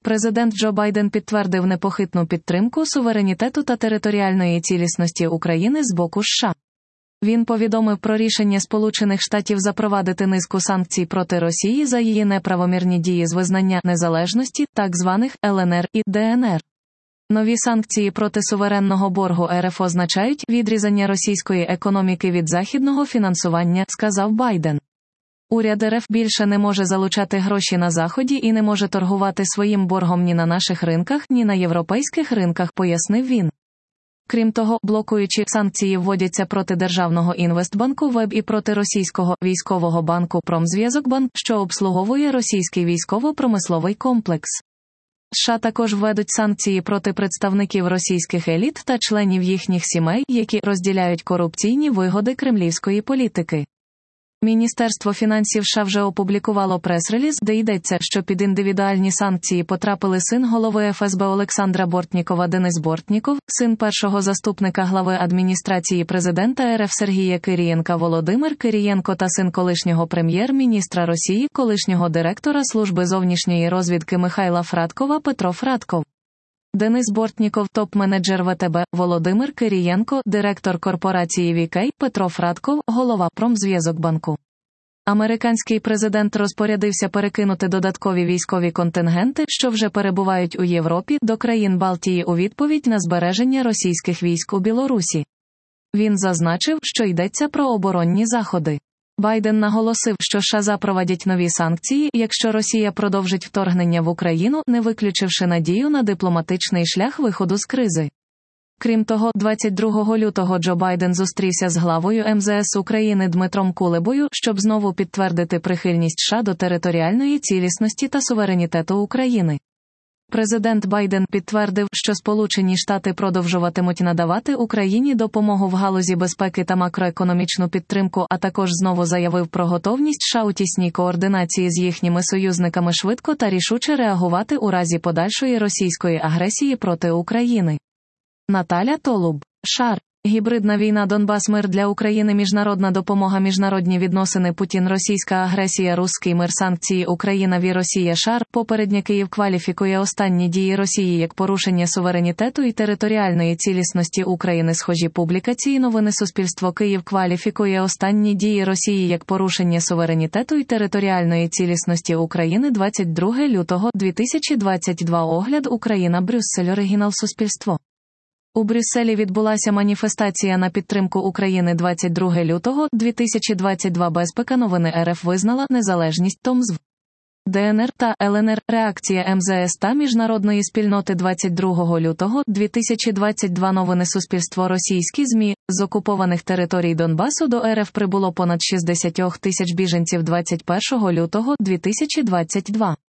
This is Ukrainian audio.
Президент Джо Байден підтвердив непохитну підтримку суверенітету та територіальної цілісності України з боку США. Він повідомив про рішення Сполучених Штатів запровадити низку санкцій проти Росії за її неправомірні дії з визнання незалежності, так званих ЛНР і ДНР. Нові санкції проти суверенного боргу РФ означають відрізання російської економіки від західного фінансування, сказав Байден. Уряд РФ більше не може залучати гроші на Заході і не може торгувати своїм боргом ні на наших ринках, ні на європейських ринках, пояснив він. Крім того, блокуючі санкції вводяться проти Державного інвестбанку ВЕБ і проти російського військового банку Промзв'язокбанк, що обслуговує російський військово-промисловий комплекс. США також введуть санкції проти представників російських еліт та членів їхніх сімей, які розділяють корупційні вигоди кремлівської політики. Міністерство фінансів США вже опублікувало прес-реліз, де йдеться, що під індивідуальні санкції потрапили син голови ФСБ Олександра Бортнікова Денис Бортніков, син першого заступника глави адміністрації президента РФ Сергія Кирієнка Володимир Кирієнко та син колишнього прем'єр-міністра Росії, колишнього директора Служби зовнішньої розвідки Михайла Фрадкова Петро Фрадков. Денис Бортніков – топ-менеджер ВТБ, Володимир Кирієнко – директор корпорації Вікей, Петро Фрадков – голова Промзв'язокбанку. Американський президент розпорядився перекинути додаткові військові контингенти, що вже перебувають у Європі, до країн Балтії у відповідь на збереження російських військ у Білорусі. Він зазначив, що йдеться про оборонні заходи. Байден наголосив, що США запровадять нові санкції, якщо Росія продовжить вторгнення в Україну, не виключивши надію на дипломатичний шлях виходу з кризи. Крім того, 22 лютого Джо Байден зустрівся з главою МЗС України Дмитром Кулебою, щоб знову підтвердити прихильність США до територіальної цілісності та суверенітету України. Президент Байден підтвердив, що Сполучені Штати продовжуватимуть надавати Україні допомогу в галузі безпеки та макроекономічну підтримку, а також знову заявив про готовність США у тісній координації з їхніми союзниками швидко та рішуче реагувати у разі подальшої російської агресії проти України. Наталя Толуб. Шар. Гібридна війна Донбас мир для України міжнародна допомога міжнародні відносини Путін російська агресія руський мир санкції Україна ві Росія шар попередня Київ кваліфікує останні дії Росії як порушення суверенітету і територіальної цілісності України схожі публікації новини Суспільство Київ кваліфікує останні дії Росії як порушення суверенітету і територіальної цілісності України 22 лютого 2022 огляд Україна Брюссель оригінал Суспільство. У Брюсселі відбулася маніфестація на підтримку України 22 лютого 2022 безпека новини РФ визнала незалежність ТОМЗВ. ДНР та ЛНР. Реакція МЗС та міжнародної спільноти 22 лютого 2022 новини Суспільство російські ЗМІ. З окупованих територій Донбасу до РФ прибуло понад 60 тисяч біженців 21 лютого 2022.